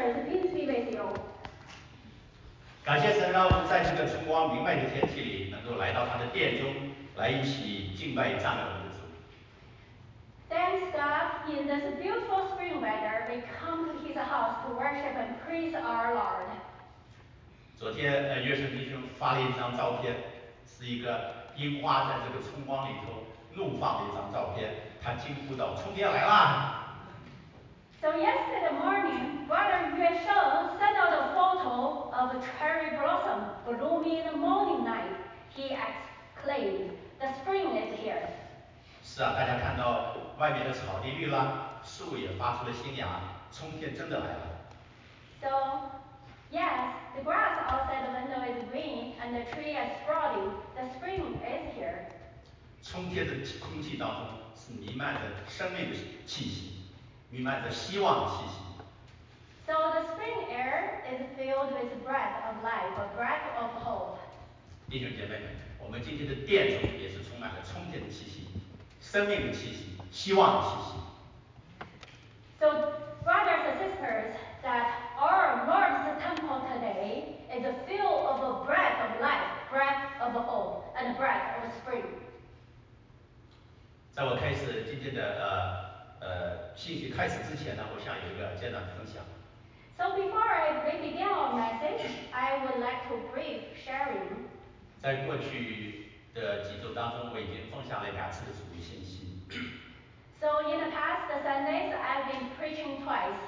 sisters, peace be with you. 感谢神，让我们在这个春光明媚的天气里，能够来到他的殿中，来一起敬拜赞美我们的主。 Thanks God, in this beautiful spring weather, we come to His house to worship and praise our Lord. 昨天约瑟弟兄发了一张照片，是一个樱花在这个春光里头怒放的一张照片，他惊呼道：“春天来啦！” So yesterday morning, Brother Yue Sheng sent out a photo of a cherry blossom blooming in the morning light. He exclaimed, "The spring is here." 是啊，大家看到外面的草地绿了，树也发出了新芽，春天真的来了。 So, yes, the grass outside the window is green and the tree is sprouting. The spring is here. 春天的空气当中是弥漫着生命的气息，弥漫着希望的气息。 So the spring air is filled with breath of life, a breath of hope. 弟兄姐妹们，我们今天的殿中也是充满了春天的气息、生命的气息、希望的气息。 So, brothers and sisters, that our Lord's temple today is filled of a breath of life, breath of hope, and a breath of spring. 在我开始今天的信息开始之前呢，我想有一个简短的分享。 So before we begin our message, I would like to brief sharing. 在过去的几周当中，我已经分享了2次的主日信息。 So in the past Sundays, I've been preaching twice.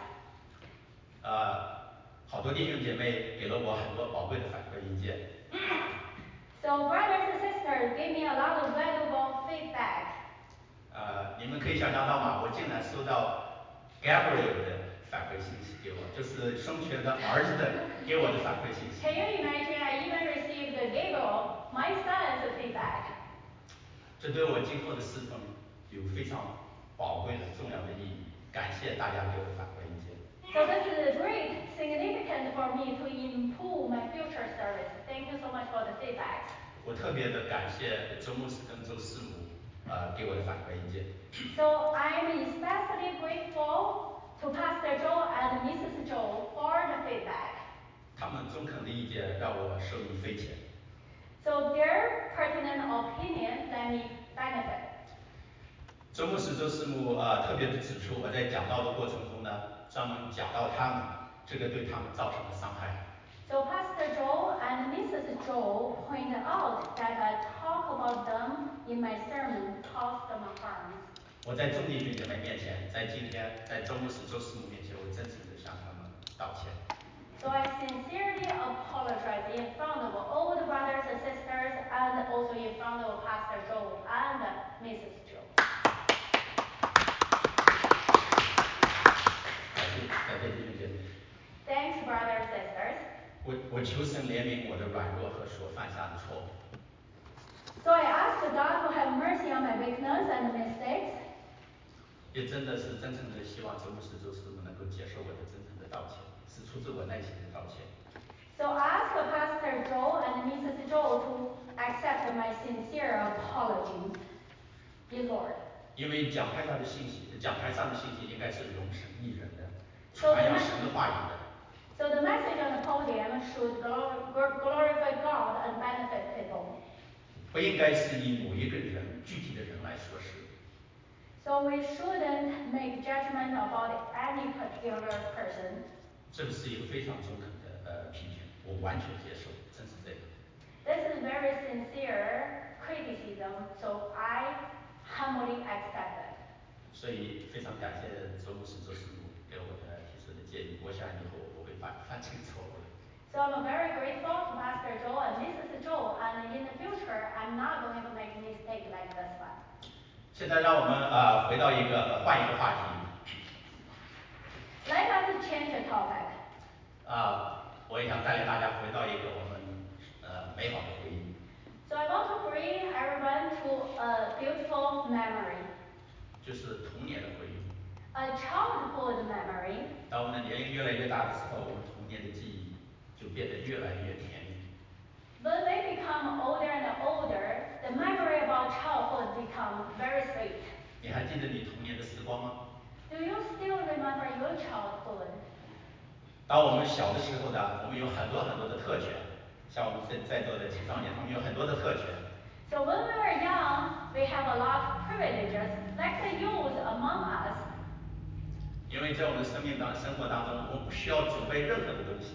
好多弟兄姐妹给了我很多宝贵的反馈意见。 So brothers and sisters gave me a lot of valuable feedback. 你们可以想象到吗？我竟然收到 Gabriel 的反馈信息给我，就是生权的儿子的给我的反馈信息。 Can you imagine? I even received Gabriel, my son's feedback. 这对我今后的侍奉有非常宝贵的重要的意义。感谢大家给我的反馈意见。 So this is great, significant for me to improve my future service. Thank you so much for the feedback. 我特别的感谢周牧师跟周师母给我的反馈意见。 So I'm especially grateful to Pastor Joe and Mrs. Joe for the feedback. 他们中肯的意见让我受益匪浅。 So their pertinent opinion let me benefit. 周牧师、周师母特别的指出，我在讲道的过程中呢，专门讲到他们，这个对他们造成了伤害。 So Pastor Joe and Mrs. Joe point out that I talk about them in my sermon caused them harm. 我在众弟兄姐妹面前，在今天，在周牧师、周师母面前，我真诚的向他们道歉。 So I sincerely apologize in front of all the brothers and sisters and also in front of Pastor Joe and Mrs. Joe. 感谢弟兄姐妹。 Thanks, brothers and sisters. 我求神怜悯我的软弱和所犯下的错误。 So I ask God to have mercy on my weakness and mistakes. 也真的是真诚的希望周牧师、周师母能够接受我的真诚的道歉，是出自我内心的道歉。 So ask Pastor Joe and Mrs. Joe to accept my sincere apology, dear Lord. 因为讲台上的信息应该是容神益人的，传扬神的话语的。 So the message on the podium should glorify God and benefit people. 不应该是以某一个人具体的人来说事。 So we shouldn't make judgment about any particular person. 这个是一个非常中肯的批评，我完全接受，真是这样。 This is very sincere criticism, so I humbly accept it. 所以非常感谢周牧师、周师母给我的提出的建议，我想以后我不会犯这个错误了。 So I'm very grateful to Pastor Joe and Mrs. Joe, and in the future, I'm not going to make a mistake like this one. 现在让我们换一个话题。 Let us change the topic. 我也想带领大家回到一个我们美好的回忆。 So I want to bring everyone to a beautiful memory. 就是童年的回忆。 A childhood memory. 当我们的年龄越来越大的时候，我们童年的记忆就变得越来越甜蜜。 When we become older and older, the memory about childhood becomes very sweet. 你还记得你童年的时光吗？ Do you still remember your childhood? 当我们小的时候呢，我们有很多的特权，像我们在座的青少年，他们有很多的特权。 So when we were young, we have a lot of privileges, like the youth among us. 因为在我们的生活当中，我们不需要准备任何的东西。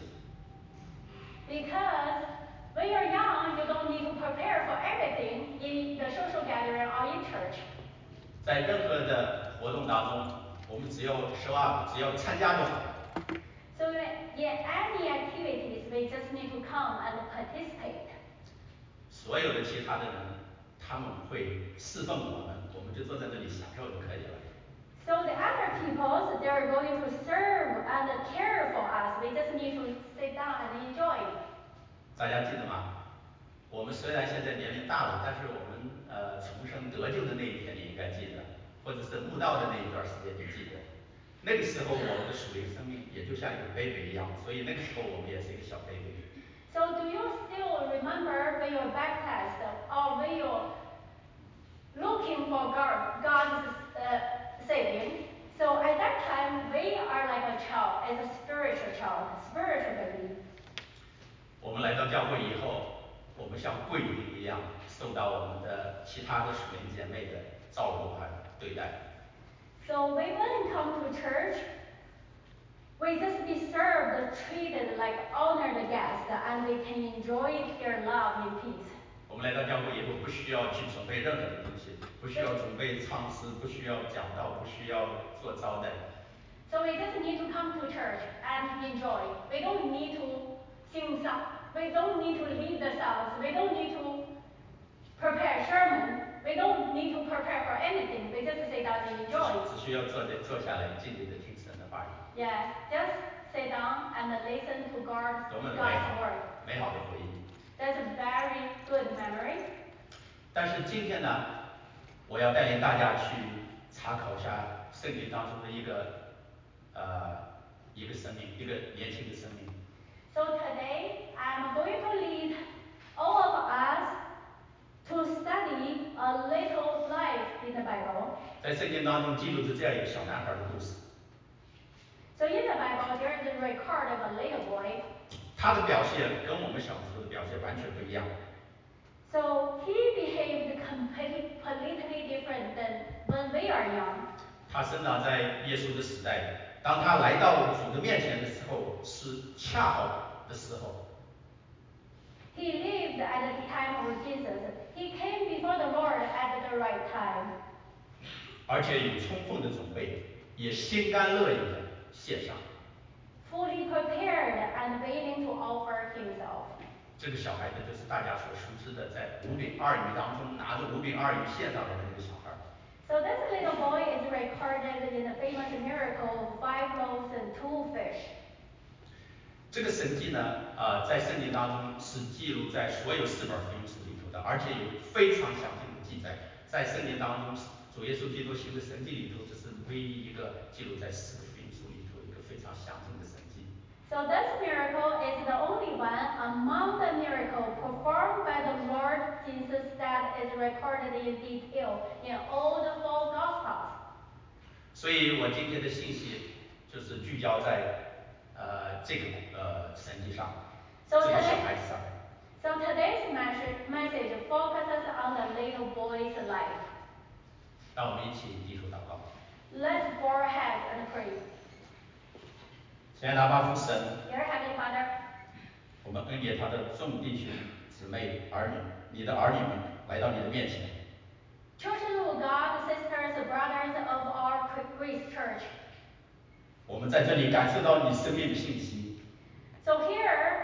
Because when you're young, you don't need to prepare for everything in the social gathering or in church. 在任何的活动当中，我们只要 show up， 只要参加就好了。 So in any activities, we just need to come and participate. 所有的其他的人，他们会侍奉我们，我们就坐在这里享受就可以了。 So the other people, they're going to serve and care for us. We just need to sit down and enjoy. 大家记得吗？我们虽然现在年龄大了，但是我们重生得救的那一天你应该记得，或者是慕道的那一段时间你记得。那个时候我们的属灵生命也就像一个 baby 一样，所以那个时候我们也是一个小 baby。 So do you still remember when you're baptized or when you're looking for God's saving? So at that time, we are like a child, as a spiritual child, spiritual baby. 我们来到教会以后，我们像贵宾一样，受到我们的其他的属灵姐妹的照顾和对待。 So we when come to church, we just be served, treated like honored guests, and we can enjoy their love in peace. 我们来到教会以后，不需要去准备任何的东西，不需要准备唱诗，不需要讲道，不需要做招待。 So we just need to come to church and enjoy. We don't need to sing songs. We don't need to lead the songs. We don't need to prepare sermon. We don't need to prepare for anything. We just sit down and enjoy. 只需要坐下来，静静的听神的话语。 Yes, just sit down and listen to God's 多么美 word. 美好的回忆。 That's a very good memory. 但是今天呢，我要带领大家去查考一下圣经当中的一个生命，一个年轻的生命。 So today I'm going to lead all of us to study a little life in the Bible. 在圣经当中记录着这样一个小男孩的故事。 So in the Bible there is a record of a little boy. 他的表现跟我们小时候的表现完全不一样。 So he behaved completely different than when we are young. 他生长在耶稣的时代，当他来到主的面前的时候，是恰好的时候。 He lived at the time of Jesus. He came before the Lord at the right time. 而且有充分的准备，也心甘乐意的献上。 Fully prepared and willing to offer himself. 这个小孩子就是大家所熟知的，在5饼2鱼当中拿着5饼2鱼献上来的那个小孩。 So this little boy is recorded in the famous miracle of 5 loaves and 2 fish. 这个神迹呢，在圣经当中是记录在所有4本福音书里头的，而且有非常详尽的记载。在圣经当中，主耶稣基督行的神迹里头，这是唯一一个记录在4个福音书里头一个非常详尽的神迹。 So this miracle is the only one among the miracles performed by the Lord Jesus that is recorded in detail in all the 4 Gospels. 所以我今天的信息就是聚焦在这个神迹上， So 这个小孩子上。 So today's message focuses on the little boy's life. 让我们一起低头祷告。 Let's bow our heads and pray. 亲爱的阿爸父神， Dear Heavenly Father, 我们恩典他的众弟兄姊妹儿女，你的儿女们来到你的面前。 children of God, sisters, brothers of our Grace Church. 我们在这里感受到你生命的信息。 So here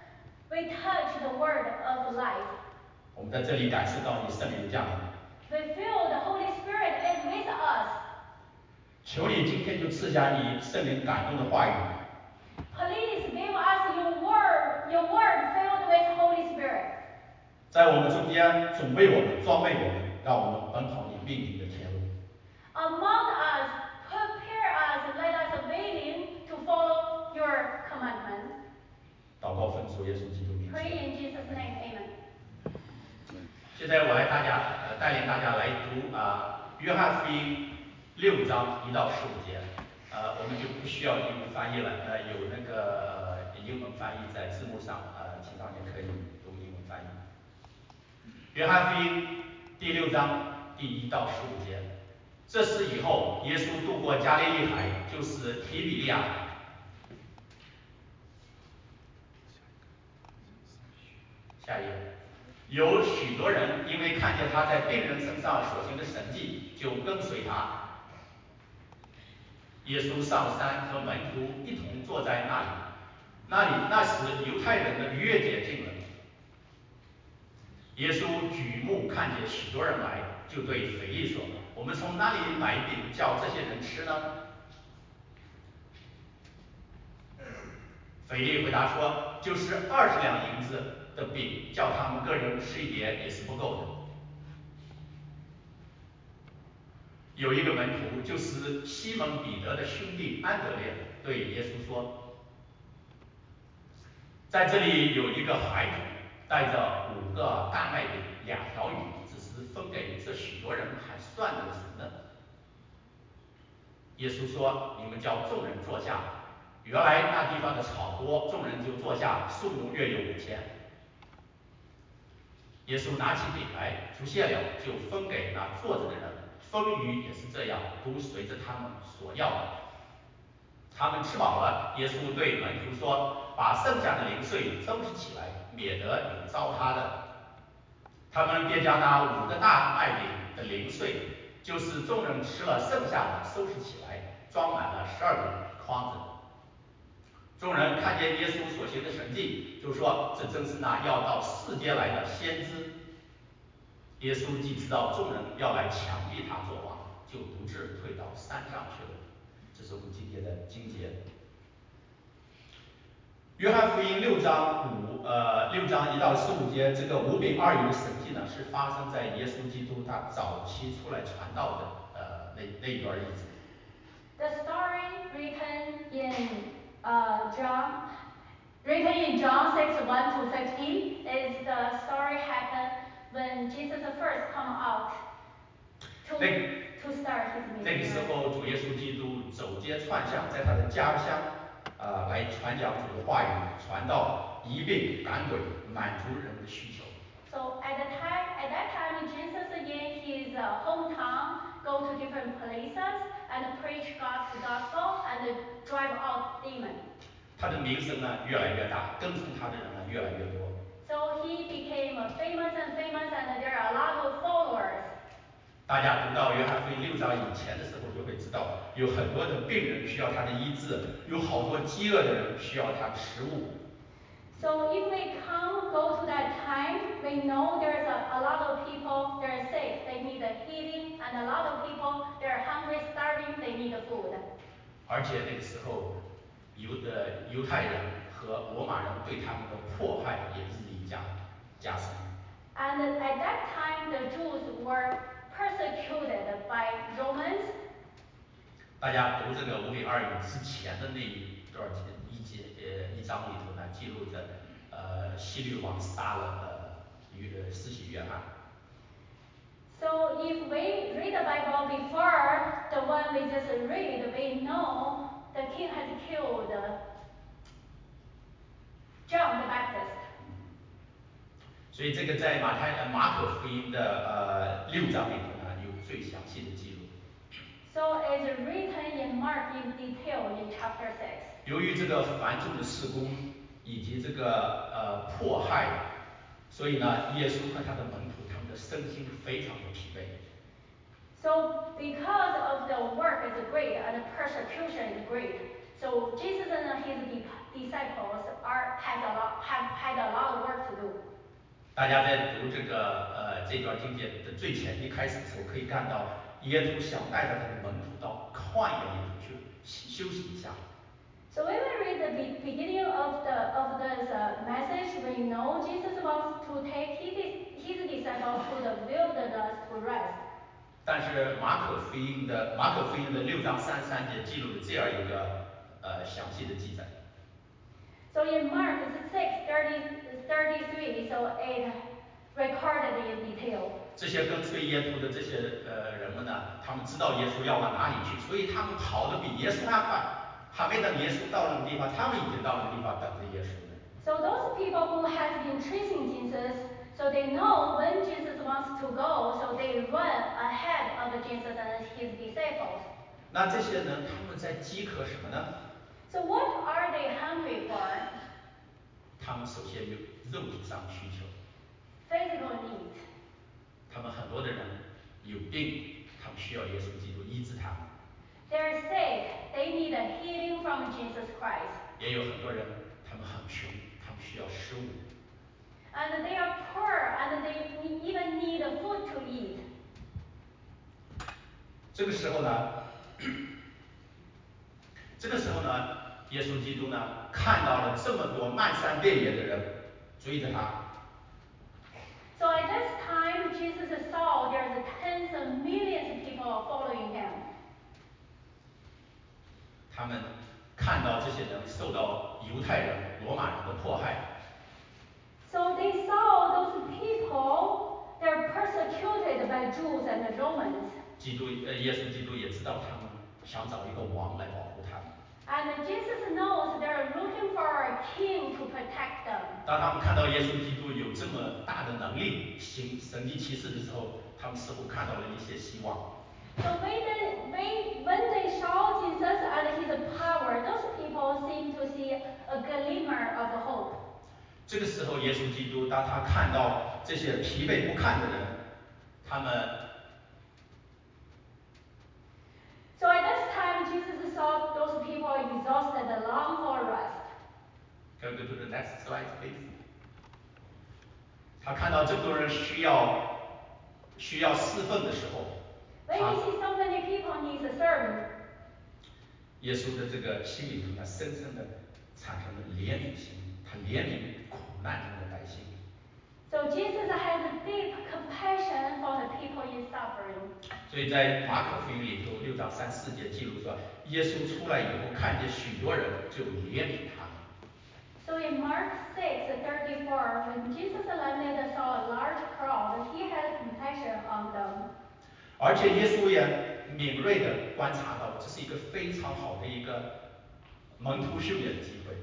we touch the word of life. 我们在这里感受到你圣灵的降临。 We feel the Holy Spirit is with us. 求你今天就赐下你圣灵感动的话语。 Please give us your word filled with Holy Spirit. 在我们中间准备我们，装备我们，让我们奔跑你命定的天路。 Among us, prepare us, let us willing to follow your commandment. 祷告奉主耶稣基督名。 Pray in Jesus' name, amen. 现在我来带领大家来读约翰福音6章1到15节。 我们就不需要英文翻译了，有那个英文翻译在字幕上，青少年可以读英文翻译。约翰福音第6章第1到15节，这事以后，耶稣渡过加利利海，就是提比利亚海。下一页，有许多人因为看见他在病人身上所行的神迹，就跟随他。耶稣上山和门徒一同坐在那里，那时犹太人的逾越节近了。耶稣举目看见许多人来，就对腓力说：“我们从哪里买饼叫这些人吃呢？”腓力回答说：“就是20两银子的饼，叫他们个人吃一点也是不够的。”有一个门徒，就是西门彼得的兄弟安德烈，对耶稣说：“在这里有一个孩童，带着5个大麦饼、2条鱼，只是分给这许多人，还算得什么呢？”耶稣说：“你们叫众人坐下。”原来那地方的草多，众人就坐下，数目约有5000。耶稣拿起饼来，祝谢了，就分给那坐着的人，分鱼也是这样，都随着他们所要的。他们吃饱了，耶稣对门徒说：“把剩下的零碎收拾起来，免得有糟蹋的。”他们便将那5个大麦饼的零碎，就是众人吃了剩下的，收拾起来，装满了12个筐子。众人看见耶稣所行的神迹，就说：“这正是那要到世间来的先知。”耶稣既知道众人要来强逼他做王，就独自退到山上去了。这是我们今天的经节。约翰福音6章1到15节，这个5饼2鱼的神迹呢，是发生在耶稣基督他早期出来传道的那一段日子。 The story written in John 6:1 to 16 is the story happened when Jesus first come out to start his 那个时 ministry. 候，主耶稣基督走街串巷，在他的家乡来传讲主的话语，传道、医病、赶鬼，满足人的需求。 So at that time, Jesus in his hometown go to different places and preach God's gospel and drive out demons. 他的名声呢越来越大，跟从他的人呢越来越多。 So he became famous, and there are a lot of followers. 大家读到约翰福音6章以前的时候，就会知道有很多的病人需要他的医治，有好多饥饿的人需要他的食物。 So if we go to that time, we know there's a lot of people, they're sick, they need a healing, and a lot of people, they're hungry, starving, they need food. 而且那个时候，犹太人和罗马人对他们的迫害也日益加深。 And at that time, the Jews were persecuted by Romans. 大家读这个5饼2鱼之前的那一段1章里头呢，记录着希律王杀了施洗约翰。 So if we read the Bible before the one we just read, we know the king has killed John the Baptist. 所以这个在马可福音的6章里头呢，有最详细的记录。 So it's written in Mark in detail in chapter 6. 由于这个繁重的事工以及这个迫害，所以呢，耶稣和他的门徒他们的身心非常的疲惫。 So because of the work is great and the persecution is great, so Jesus and his disciples have had a lot of work to do. 大家在读这段经节的最前一开始的时候，可以看到耶稣想带着他的门徒到旷野里头去休息一下。 So when we read the beginning of this message, we know Jesus wants to take his disciples to the wilderness to rest. 但是马可福音的6章33节记录了这样一个详细的记载。 So in Mark 6:33, so recorded in detail. 这些跟随耶稣的这些人们呢，他们知道耶稣要往哪里去，所以他们跑得比耶稣还快，还没等耶稣到那个地方，他们已经到那个地方等着耶稣呢。 So those people who has been tracing Jesus, so they know when Jesus wants to go, so they run ahead of Jesus and his disciples. 那这些人他们在饥渴什么呢？ So what are they hungry for? 他们首先有肉体上的需求， Physical needs. 他们很多的人有病，他们需要耶稣基督医治他们。 They're sick. They need a healing from Jesus Christ. 也有很多人他们很穷，他们需要食物。 And they are poor and they even need food to eat. 这个时候呢，耶稣基督呢看到了这么多漫山遍野的人追着他， So at this time, Jesus saw there's tens of millions of people following him. 他们看到这些人受到犹太人、罗马人的迫害， So they saw those people, they're persecuted by Jews and Romans. 耶稣基督也知道他们想找一个王来保护他们。 And Jesus knows they're looking for a king to protect them. 当他们看到耶稣基督有这么大的能力行神迹奇事的时候，他们似乎看到了一些希望。 So when they saw Jesus and his power, those people seem to see a glimmer of hope. 这个时候，耶稣基督当他看到这些疲惫不堪的人，他们 So at this time, Jesus saw those people exhausted, long for rest. Can we go to the next slide, please? 他看到这么多人需要侍奉的时候， When he sees so many people needs serving, 耶稣的这个心里头呢，深深的产生了怜悯心，他怜悯苦难中的百姓。 so Jesus has a deep compassion for the people in suffering. 所以在马可福音里头6章3、4节记录说，耶稣出来以后，看见许多人，就怜悯他们。 So in Mark 6:34, when Jesus landed saw a large crowd, he had compassion on them. 而且耶稣也敏锐地观察到，这是一个非常好的一个门徒训练的机会。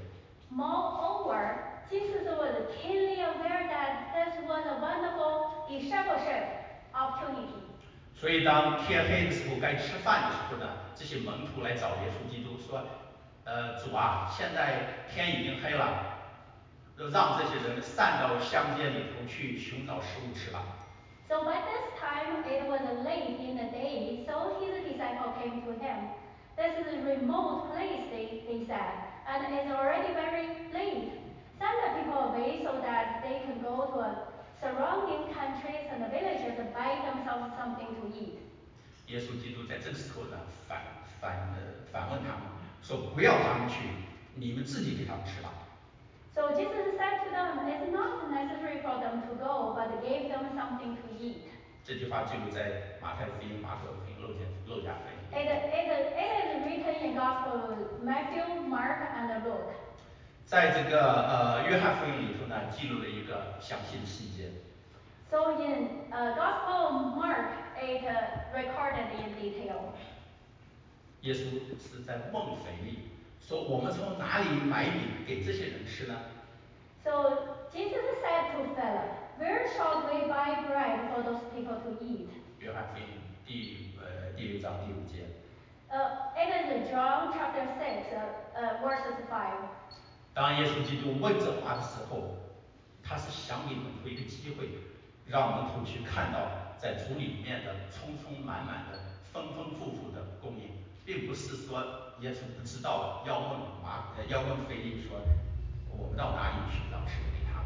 Moreover, Jesus was keenly aware that this was a wonderful discipleship opportunity. 所以当天黑的时候，该吃饭的时候呢，这些门徒来找耶稣基督说：“主啊，现在天已经黑了，让这些人散到乡间里头去寻找食物吃吧。” So by this time it was late in the day, so his disciple came to him. This is a remote place, they said, and it's already very late. Send the people away so that they can go to surrounding countries and villages and buy themselves something to eat. 耶稣基督在这个时候呢，反问他们说：“不要他们去，你们自己给他们吃吧。” So Jesus said to them, it's not necessary for them to go, but gave them something to eat. 这句话记录在马太福音、马可福音、路加福音里 It is written in Gospel Matthew, Mark, and Luke. 在这个约翰福音里头呢，记录了一个详细的细节。 So in Gospel Mark, it recorded in detail. 耶稣是在问腓力说：“我们从哪里买饼给这些人吃呢？” So Jesus said to Philip, where shall we buy bread for those people to eat? 约翰福音第6章第5节。 It is John chapter 6, verses 5. 当耶稣基督问这话的时候，他是想给门徒一个机会，让门徒去看到在主里面的充充满满的、丰丰富富的供应，并不是说耶稣不知道要问腓力说我们到哪里寻找吃的给他们。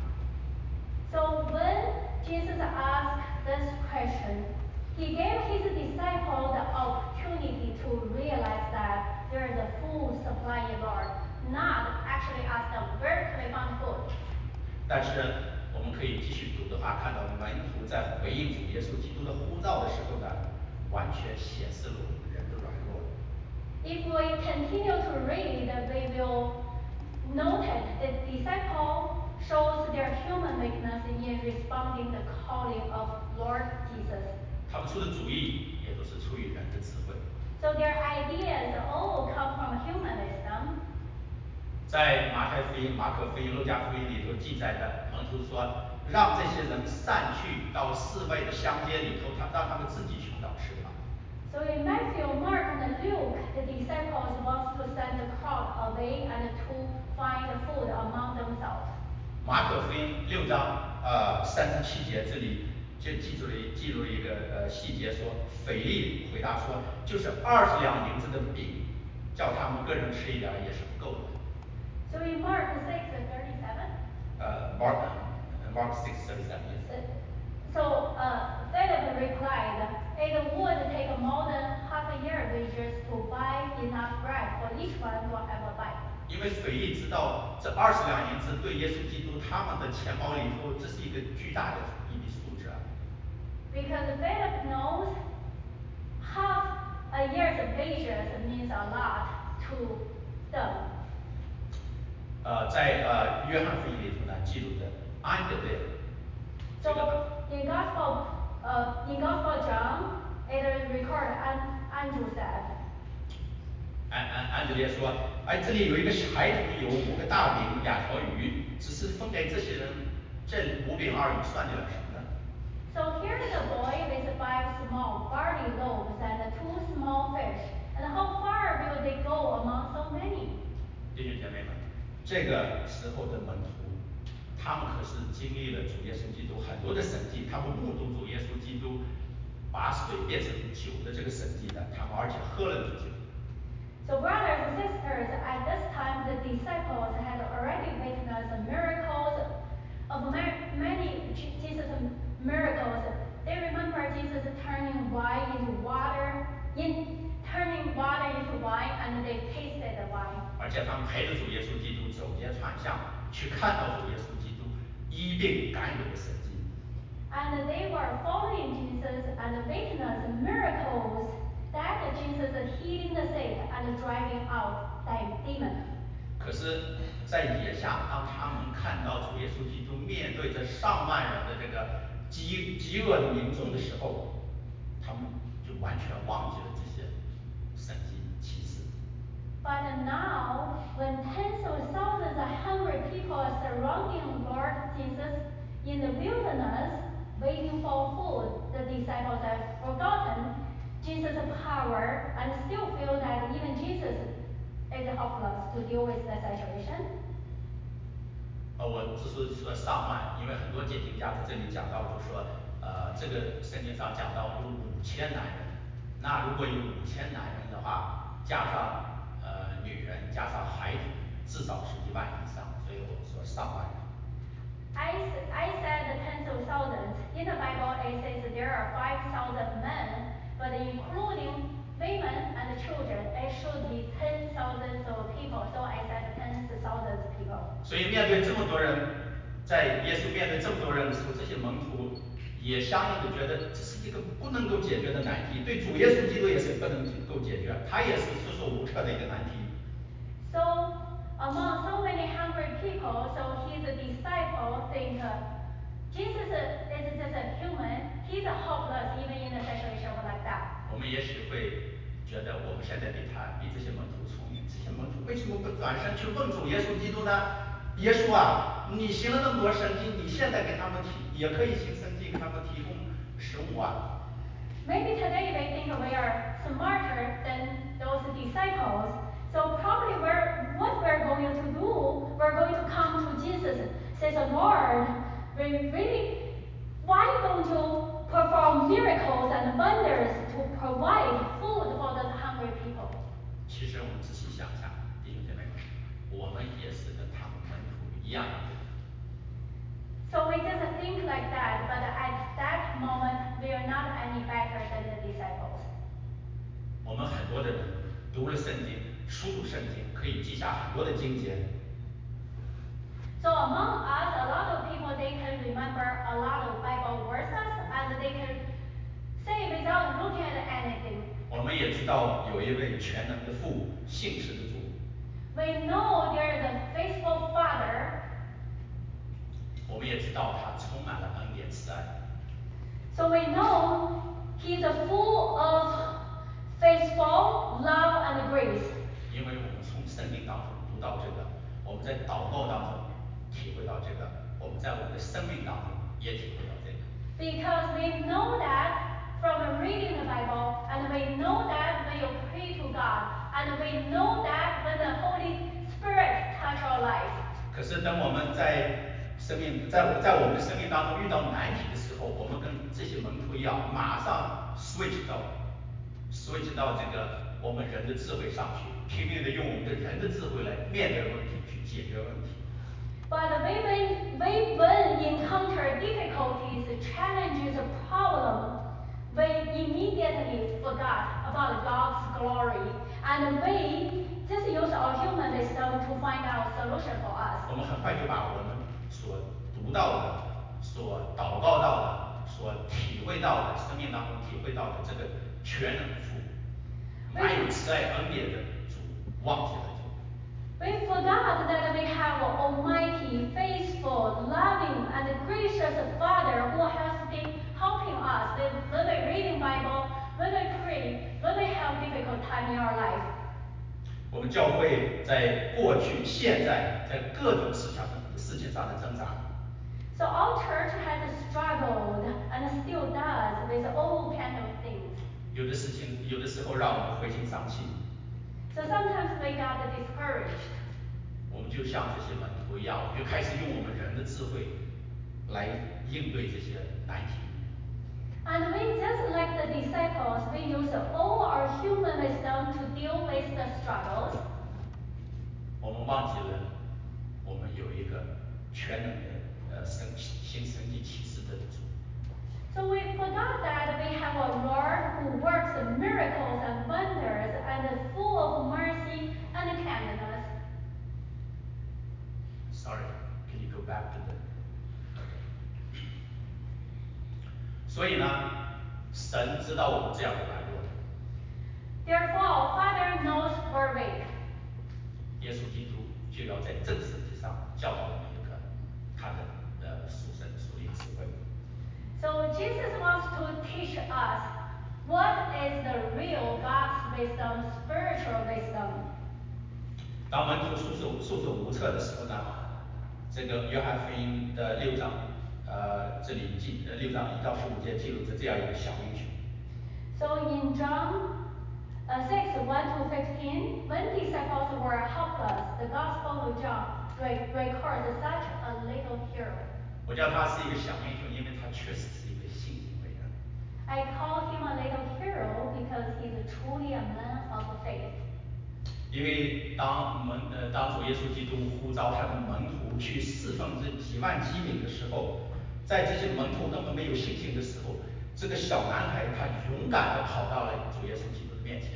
So when Jesus asked this question, he gave his disciple the opportunity to realize that there is a full supply in Lord, not actually ask them where can we find food. 但是我们可以继续读的话，看到门徒在回应主耶稣基督的呼召的时候呢，完全显示了我们人的软弱。 If we continue to read, we will note the disciple shows their human weakness in responding the calling of Lord Jesus. 他们出的主意也都是出于人的智慧。 So their ideas all come from human wisdom. 在马太福音、马可福音、路加福音里头记载的，门徒说，让这些人散去到四围的乡间里头，让他们自己寻找吃的吧。 So in Matthew, Mark, and Luke, the disciples want to send the crowd away and to find food among themselves. 马可福音6章37节这里就记录了一个细节，说腓力回答说，就是20两银子的饼，叫他们个人吃一点也是不够的。 So in Mark 6:37. Mark 6:37, yes. So Philip replied, "It would take more than half a year wages to buy enough bread for each one to have a bite." 因为腓力知道这20两银子对耶稣基督他们的钱包里头，这是一个巨大的一笔数字啊。 Because Philip knows half a year's wages means a lot to them. 在约翰福音里头呢记录的安德烈，这个 So in Gospel John, it is recorded Andrew said. 安德烈说，哎，这里有一个孩童，有5个大饼2条鱼，只是分给这些人这5饼2鱼算得了什么呢？ So here is a boy with 5 small barley loaves and 2 small fish. And how far will they go among so many? 弟兄姐妹们，这个时候的门徒，他们可是经历了主耶稣基督很多的神迹，他们目睹主耶稣基督把水变成酒的这个神迹的，他们而且喝了这酒。 So brothers and sisters, at this time the disciples had already witnessed miracles of many Jesus miracles. They remember Jesus turning wine into water, turning water into wine, and they tasted the wine. 而且他们陪着主耶稣基督走街串巷，去看到主耶稣基督医病赶鬼的神迹。 And they were following Jesus and witnessed miracles that Jesus healing the sick and driving out demons. 可是，在野下，当他们看到主耶稣基督面对着上万人的这个饥饿的民众的时候，他们就完全忘记了这些神迹奇事。 But now, when tens of thousands of hungry people are surrounding Lord Jesus in the wilderness, waiting for food, the disciples have forgotten Jesus' power and still feel that even Jesus is helpless to deal with the situation. 我之所以说上万，因为很多解经家在这里讲到，就说，这个圣经上讲到有5000男人，那如果有5000男人的话，加上女人，加上孩童，至少是1万以上，所以我说上万人。 I said tens of thousands. In the Bible, it says there are 5,000 men, but including women and children, it should be 10,000 of people. So I said tens of thousands of people. 所以面对这么多人，在耶稣面对这么多人的时候，这些门徒也相应的觉得这是一个不能够解决的难题，对主耶稣基督也是不能够解决，他也是束手无策的一个难题。 So among so many hungry people, so his disciple think Jesus is just a human. He's helpless even in a situation like that. 我们也许会觉得我们现在比这些门徒聪明，这些门徒为什么不转身去问主耶稣基督呢？耶稣啊，你行了那么多神迹，你现在给他们也可以行神迹，给他们提供食物啊。 Maybe today we think we are smarter than those disciples. So probably what we're going to do, we're going to come to Jesus, says the Lord, why don't you perform miracles and wonders to provide food for those hungry people? 其实我们仔细想想，弟兄姐妹们，我们也是跟他们门徒一样的人。 So we just think like that, but at that moment we are not any better than the disciples. 我们很多的人读了圣经，熟读圣经，可以记下很多的经节。 So among us, a lot of people, they can remember a lot of Bible verses and they can say without looking at anything. 我们也知道有一位全能的父，信实的主。 We know there is a faithful Father. 我们也知道他充满了恩典慈爱。 So we know He's full of faithful love and grace. 因为我们从圣经当中读到这个，我们在祷告当中体会到这个，我们在我们的生命当中也体会到这个。 Because we know that from reading the Bible, and we know that when you pray to God, and we know that when the Holy Spirit touch our life. 可是当我们在我们的生命当中遇到难题的时候，我们跟这些门徒一样，马上 switch 到这个我们人的智慧上去，拼命的用我们的人的智慧来面对问题，去解决问题。 But when we encounter difficulties, challenges, problems, we immediately forgot about God's glory, and we just use our human wisdom to find out solution for us. 我们很快就把我们所读到的、所祷告到的、所体会到的、生命当中体会到的这个全能父、满有慈爱恩典的主忘记了就。 We forgot that we have an almighty, faithful, loving, and gracious Father who has been helping us when we reading Bible, when we pray, when we have difficult time in our life. 我们教会在过去、现在在各种事情上的挣扎。 So our church has struggled and still does with all kind of things. 有的时候让我们灰心丧气。 So sometimes we got discouraged. 我们就像这些门徒一样，我们就开始用我们人的智慧来应对这些难题。 And we just like the disciples, we use all our human wisdom to deal with the struggles. 我们忘记了，我们有一个全能的行神迹奇事的主。 So we forgot that we have a Lord who works miracles and wonders and is full of mercy and kindness. Sorry, can you go back to the? Okay. 所以呢，神知道我们这样的软弱。 Therefore, Father knows we're weak. 耶稣基督就要在这个世界上教导我们一个他的属灵智慧。 So Jesus wants to teach us what is the real God's wisdom, spiritual wisdom. 当门徒束手无策的时候呢，这个约翰福音的6章，这里6章1到15节记录着这样一个小英雄。 So in John 6:1-15, when disciples were helpless, the Gospel of John records such a little hero. 我叫他是一个小英雄，因为他确实是一个信心伟人。 I call him a little hero because he's truly a man of faith. 因为当主耶稣基督呼召他的门徒去侍奉这几万饥民的时候，在这些门徒根本没有信心的时候，这个小男孩他勇敢地跑到了主耶稣基督的面前。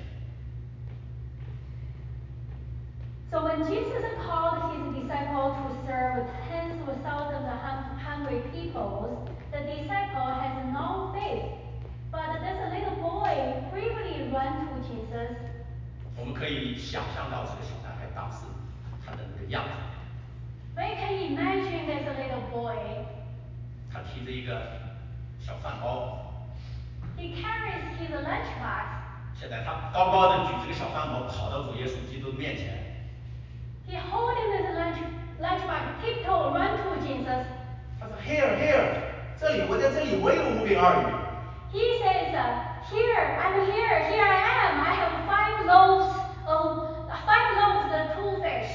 So when Jesus called his disciple to serve tens of thousands of hungry people, the disciple has no faith. But this little boy bravely ran to Jesus. 我们可以想象到这个小男孩当时他的那个样子。 We can imagine this little boy. 他提着一个小饭包。 He carries his lunchbox. 现在他高高的举这个小饭包跑到主耶稣基督面前。 He holding his lunchbox, tiptoe run to Jesus. 他说 Here， 这里我在这里我有5饼2鱼。 He says, I'm here, here I am. I have 5 loaves and 2 fish.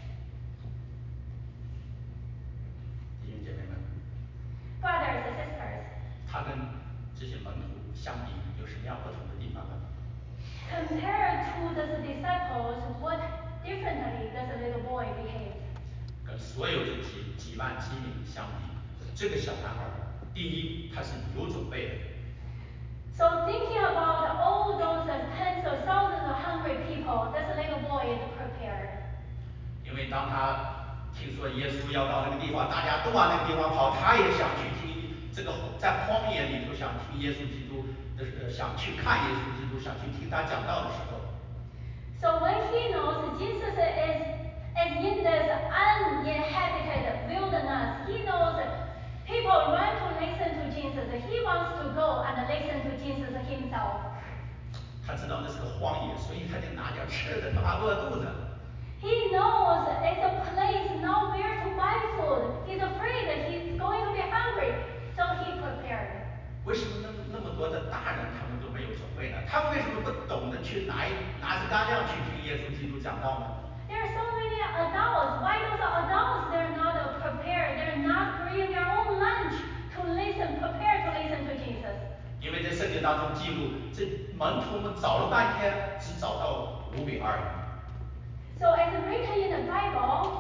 弟兄姐妹们 Brothers and sisters, 他跟这些门徒相比有什么样不同的地方呢？ compared to the disciples, what differently does a little boy behave? 跟所有这几万饥民相比，这个小男孩，第一他是有准备的。 So thinking about all those tens of thousands of hungry people, this little boy is prepared. 因为当他听说耶稣要到那个地方，大家都往那个地方跑，他也想去听这个在荒野里头想听耶稣基督的，想去看耶稣基督，想去听他讲道的时候。 So when he knows Jesus is in this uninhabited wilderness, he knows 道呢？ There are so many adults. Why those adults, they're not prepared? They're not bringing their own lunch to listen, prepare to listen to Jesus. 因为在圣经当中记录，这门徒们找了半天，只找到5饼2鱼。 So as written in the Bible,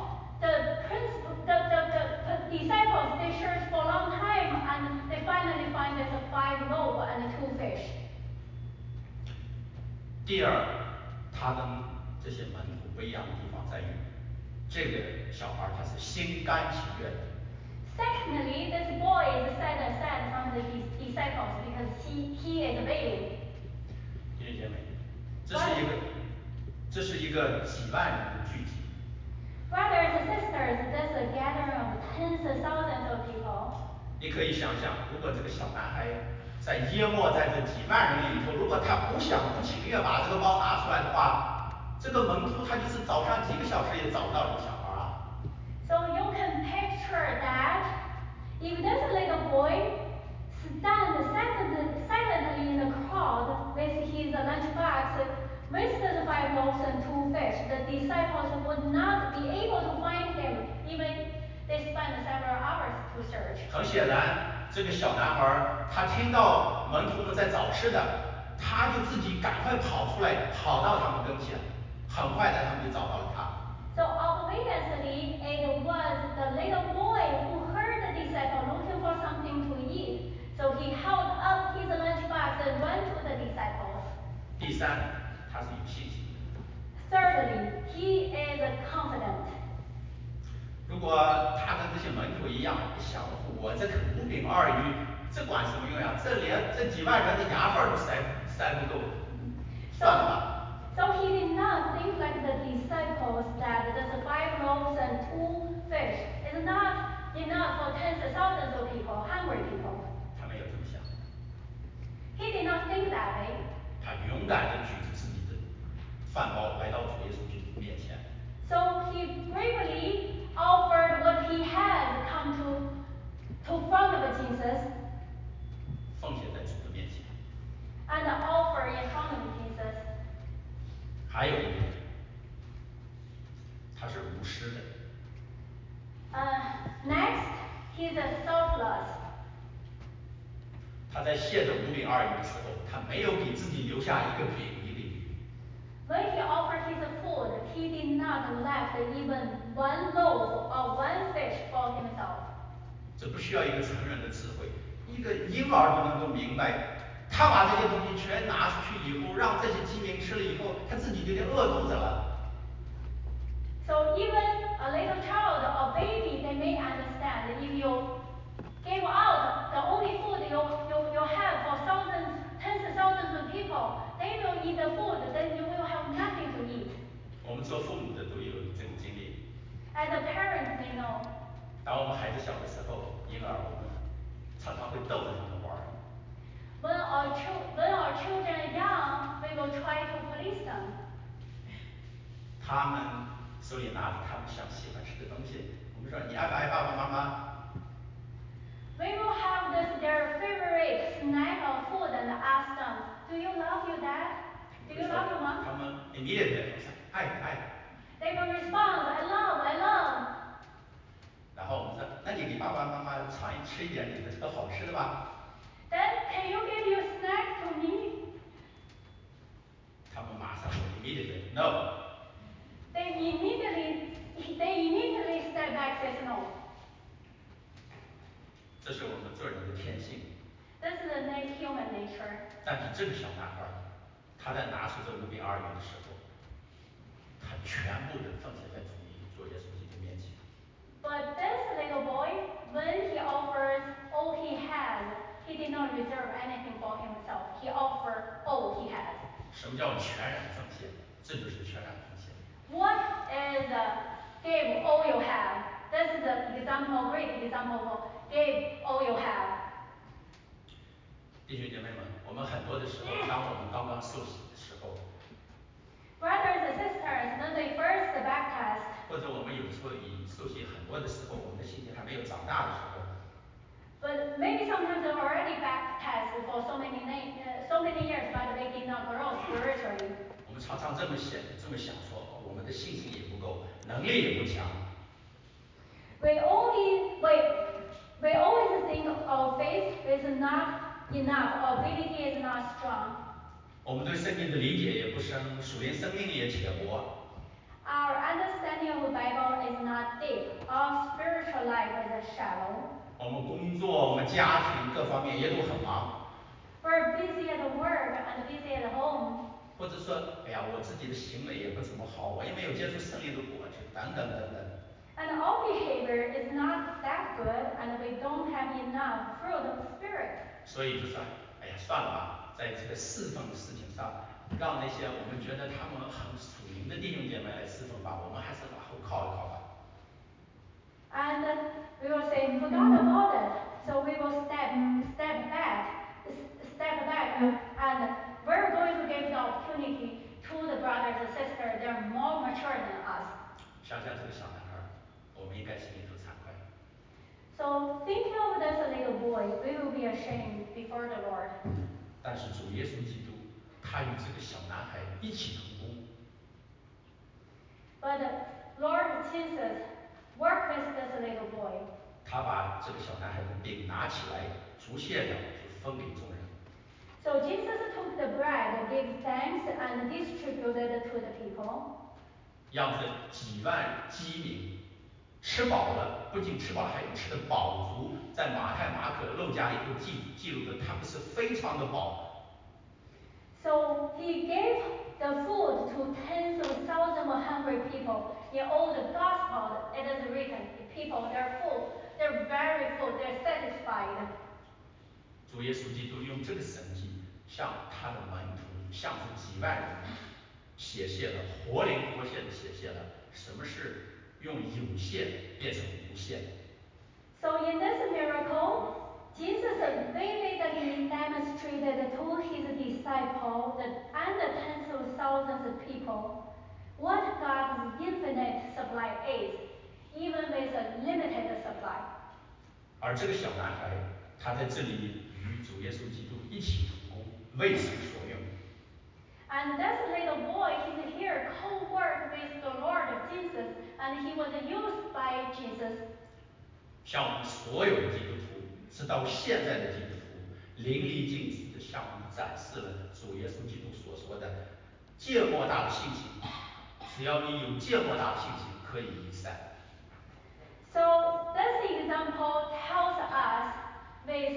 the disciples, they searched for a long time and they finally find there's 5 loaves and 2 fish. 第二，他跟这些门徒不一样的地方在于，这个小孩他是心甘情愿的。 Secondly, this boy is set aside from the disciples because he is willing. 弟兄姐妹，这是一个几万人的聚集。 Brothers and sisters, this is a gathering of tens of thousands of people. 你可以想想，如果这个小男孩在淹没在这几万人里头，如果他不想不情愿把这个包拿出来的话，这个门徒他就是早上几个小时也找不到这个小孩啊。 So you can picture that if there's a little boy stand silently in the crowd with his lunchbox with the 5 loaves and 2 fish, the disciples would not be able to find him, even they spent several hours to search. 很显然，这个小男孩他听到门徒们在找吃的，他就自己赶快跑出来，跑到他们跟前，很快的他们就找到了他。 So obviously, it was the little boy who heard the disciple looking for something to eat. So he held up his lunchbox and ran to the disciples. 第三，他是有信心的。 Thirdly, he is confident. 如果他跟这些门徒一样，想我这个5饼2鱼，这管什么用呀？这连这几万人的牙缝都塞不够，算了吧。 So he did not think like the disciples that the 5 loaves and 2 fish is not enough for tens of thousands of people, hungry people. 他没有这么想。 He did not think that way. 他勇敢地举着自己的饭包来到主耶稣基督面前。 So he bravely offered what he had come to front of Jesus. 奉献在主的面前。 And offer in front of Jesus. 还有一点，他是无私的。 Next, he's selfless. 他在谢这5饼2鱼的时候，他没有给自己留下一个饼一个鱼。 When he offered his food, he did not left even 1 loaf or 1 fish for himself. 这不需要一个成人的智慧，一个婴儿都能够明白。他把这些东西全拿出去以后，让这些饥民吃了以后，他自己就得饿肚子了。 So even a little child or baby, they may understand if you give out the only food you have for thousands, tens of thousands of people, they will eat the food, then you will have nothing to eat. 我们做父母的都有这个经历。 As a parent, they know. 当我们孩子小的时候，婴儿我们常常会逗着他们玩。 When our children are young, we will try to police them. 他们手里拿着他们想喜欢吃的东西，我们说你爱不爱爸爸妈妈？ We will have their favorite snack or food and ask them, do you love your dad? Do you love your mom? 他们 immediately 爱。 They will respond, I love. 然后我们说，那你给爸爸妈妈吃一点你的这个好吃的吧。 Then can you give your snack to me? 他们马上说 immediately no. They immediately step back says no. 这是我们做人的天性。 This is the human nature. 但是这个小男孩，他在拿出这5饼2鱼的时候，他全部的奉献在主耶稣基督面前。 But this little boy, when he offers all he has, he did not reserve anything for himself. He offered all he has. 什么叫全然奉献？这就是全然奉献。 What is give all you have? This is the example, great example of give all you have. 弟兄姐妹们，我们很多的时候，当我们刚刚受洗的时候， Brothers and sisters, when they first baptized, 或者我们有时候以受洗很多的时候，我们的信心还没有长大的时候， but maybe sometimes they're already baptized for so many years, but they did not grow spiritually. 我们常常这么想说，我们的信能力也不强。 We only we always think our faith is not enough, our ability is not strong. 我们对圣经的理解也不深，属灵生命也浅薄。 Our understanding of the Bible is not deep. Our spiritual life is shallow. 我们工作、我们家庭各方面也都很忙， We're busy at work and busy at home. 或者说，哎呀，我自己的行为也不怎么好，我也没有结出圣灵的果子，等等等等。 And our behavior is not that good, and we don't have enough fruit of the Spirit. 所以就说，哎呀，算了吧，在这个侍奉的事情上，让那些我们觉得他们很属灵的弟兄姐妹来侍奉吧，我们还是往后靠一靠吧。 And we will say, forgot about it. So we will step back, and we're going to give the opportunity to the brothers and sisters. They're more mature than us. 想想这个小男孩，我们应该心里头惭愧。 So thinking of this little boy, we will be ashamed before the Lord. 但是主耶稣基督，他与这个小男孩一起同工， But Lord Jesus worked with this little boy. 他把这个小男孩的饼拿起来，祝谢了，就分给众人， So Jesus took the bread, gave thanks, and distributed it to the people. 让这几万饥民吃饱了，不仅吃饱了，还有吃的饱足。在马太、马可、路加里头记录的，他们是非常的饱。 So he gave the food to tens of thousands of hungry people. In all the Gospels, it is written, people, they're full, they're very full, they're satisfied. 主耶稣基督用这个神迹，向他的门徒，向这几万人显现了活灵活现的显现了什么是用有限变成无限。 So in this miracle, Jesus vividly demonstrated to his disciples and the tens of thousands of people what God's infinite supply is, even with a limited supply. 而这个小男孩，他在这里与主耶稣基督一起同工，为神所用。 And this little boy, he's here co-work with the Lord Jesus, and he was used by Jesus. 像我们所有的基督徒，直到现在的基督徒，淋漓尽致地向我们展示了主耶稣基督所说的芥末大的信心。只要你有芥末大的信心，可以移山。 So this example tells us with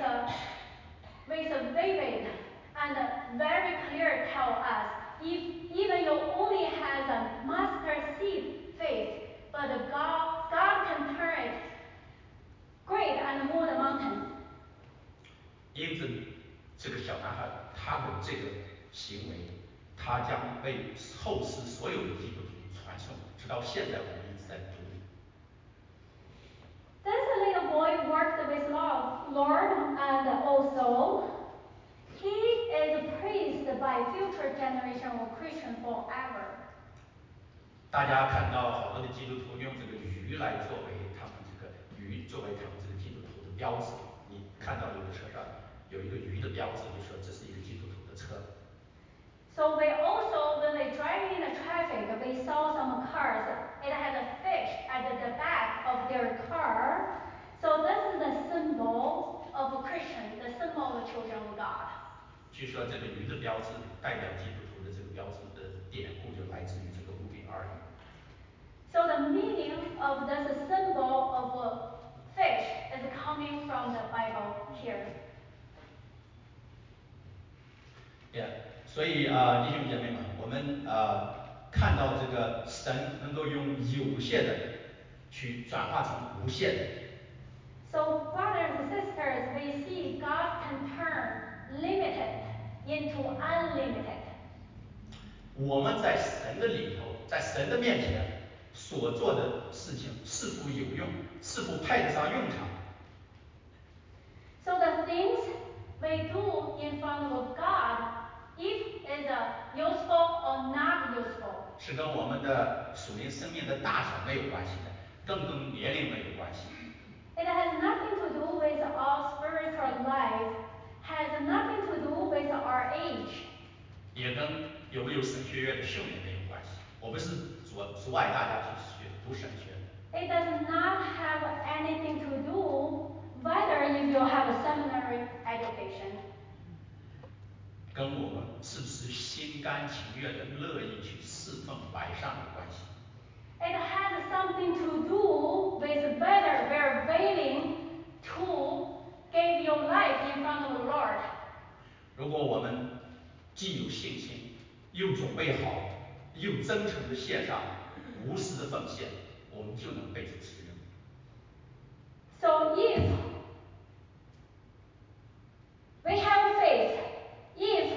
a vivid and very clear tell us if even you only has a mustard seed faith, but God can turn it great and move the mountain. 因此，这个小男孩他的这个行为，他将被后世所有的基督徒传颂，直到现在我们一直在读。 This little boy worked with Lord, and also he is praised by future generation of Christians forever. 大家看到好多的基督徒用这个鱼来作为他们这个基督徒的标志。你看到有的车上有一个鱼的标志，就说这是一个基督徒的车。 So we also, when we drive in the traffic, we saw some cars. It has a fish at the back of their car. So this is the symbol of a Christian, the symbol of the children of God. 据说这个鱼的标志代表基督徒的这个标志的典故就来自于这个五饼二鱼。 So the meaning of this symbol of a fish is coming from the Bible here. 所以弟兄姐妹们，我们看到这个神能够用有限的去转化成无限的。 So brothers and sisters, we see God can turn limited into unlimited. 我们在神的里头，在神的面前所做的事情是否有用，是否派得上用场？ So the things we do in front of God, if is useful or not useful, 是跟我们的属灵生命的大小没有关系的，更跟年龄没有关系。 it has nothing to do with our spiritual life, has nothing to do with our age. 也跟有没有神学院的训练没有关系。我不是阻碍大家去学不神学。 It does not have anything to do whether if you have a seminary education. 跟我们是不是心甘情愿的乐意去侍奉摆上有关系。 It has something to do with whether we're willing to give your life in front of the Lord. 如果我们既有信心，又准备好，又真诚的献上，无私的奉献，我们就能被主使用。 So if we have faith, if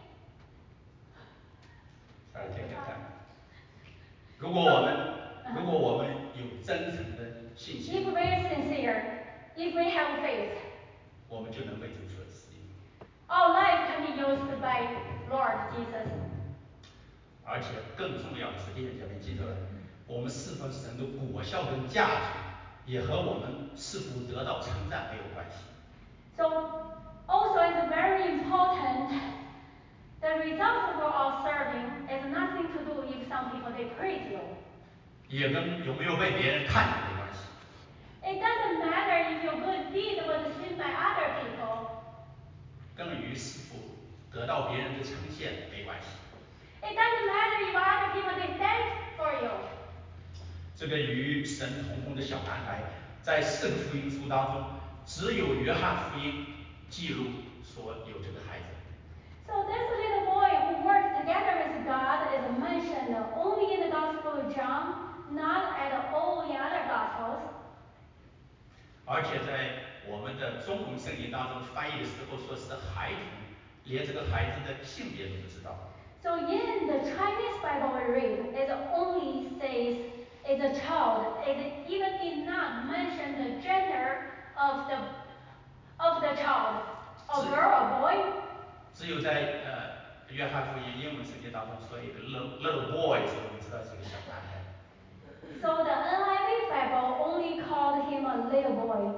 Sorry, take your time. 如果我们有真诚的信 if 心， we're sincere, if we have faith, 我们就能被主所使用。 our life can be used by Lord Jesus. 而且更重要的是，弟兄姐妹记着了，我们侍奉神的果效跟价值，也和我们是否得到称赞没有关系。 So also it's very important. The result of our serving is nothing to do if some people they praise you. 也跟有没有被别人看见没关系。 It doesn't matter if your good deed was seen by other people. 更与是否得到别人的称羡没关系。 It doesn't matter if other people they thank for you. 这个与神同工的小男孩，在4个福音书当中，只有约翰福音记录说有这个孩子。 So this little boy who worked together with God is mentioned only in the Gospel of John, not at all in other Gospels. 而且在我们的中文圣经当中翻译的时候说是孩童，连这个孩子的性别都不知道。 So in the Chinese Bible we read, it only says it's a child. It even did not mention the gender of the child, a girl or boy. 只有在约翰福音英文圣经当中说一个 little boy，所以我们知道是个小男孩。 So the NIV Bible only called him a little boy.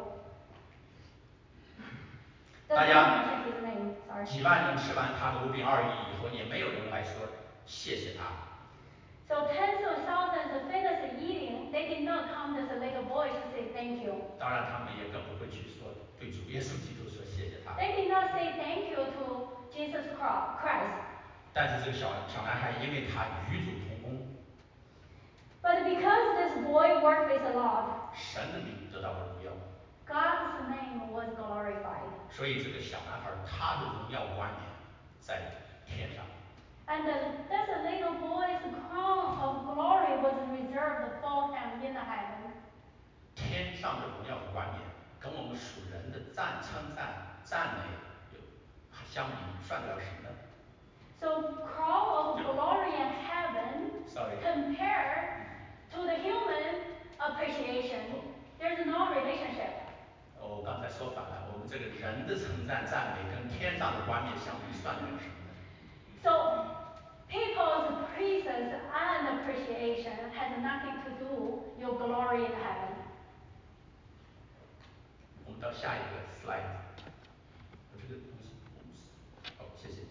Does 大 not 家 mention his name. Sorry. 几万人吃完他的5饼2鱼以后，也没有人来说谢谢他。 So tens of thousands finished eating. They did not come as a little boy to say thank you. 当然，他们也更不会去说对主耶稣基督说谢谢他。 They did not say thank you to Jesus Christ. 但是这个小男孩，因为他与主同工， But because this boy worked with the Lord, 神的名得到了荣耀， God's name was glorified. 所以这个小男孩他的荣耀冠冕在天上。 And this little boy's crown of glory was reserved for him in the heaven. 天上的荣耀的冠冕，跟我们属人的称赞、赞美有相比，算得了什么呢？ So crown of glory in heaven Sorry. compared to the human appreciation, there's no relationship. 我刚才说反了，我们这个人的称赞、赞美跟天上的冠冕相比，算得了什么呢？ So people's praises and appreciation has nothing to do your glory in heaven. 我们到下一个 slide。我这个东西，好，谢谢。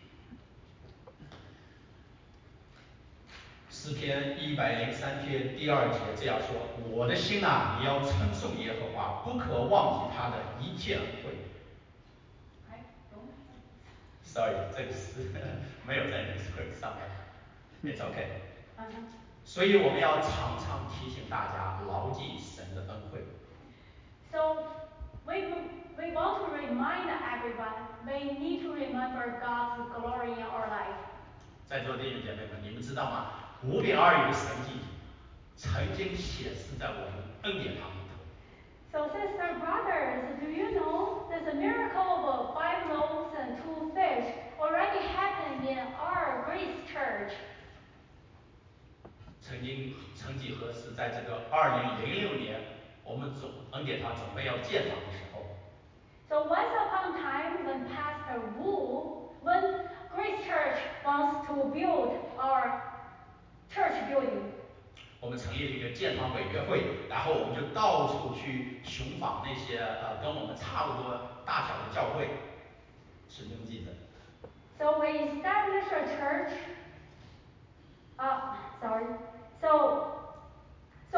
诗篇103篇第2节这样说：我的心啊，你要称颂耶和华，不可忘记他的一切恩惠。 I don't Sorry， 这个是没有在你的 script 上面。It's okay。所以我们要常常提醒大家牢记神的恩惠。 So we want to remind everyone they need to remember God's glory in our life. 在座的弟兄姐妹们，你们知道吗？5饼2鱼的神迹曾经显示在我们恩典堂里头。 So sister brothers, do you know that the miracle of 5 loaves and 2 fish already happened in our Grace Church? 曾几何时，在这个2006年，我们恩典堂准备要建堂的时候， So once upon a time when Pastor when Grace Church wants to build our church building, 我们成立了一个建堂委员会，然后我们就到处去寻访那些跟我们差不多大小的教会，是登记的。 so we established a church. Sorry. So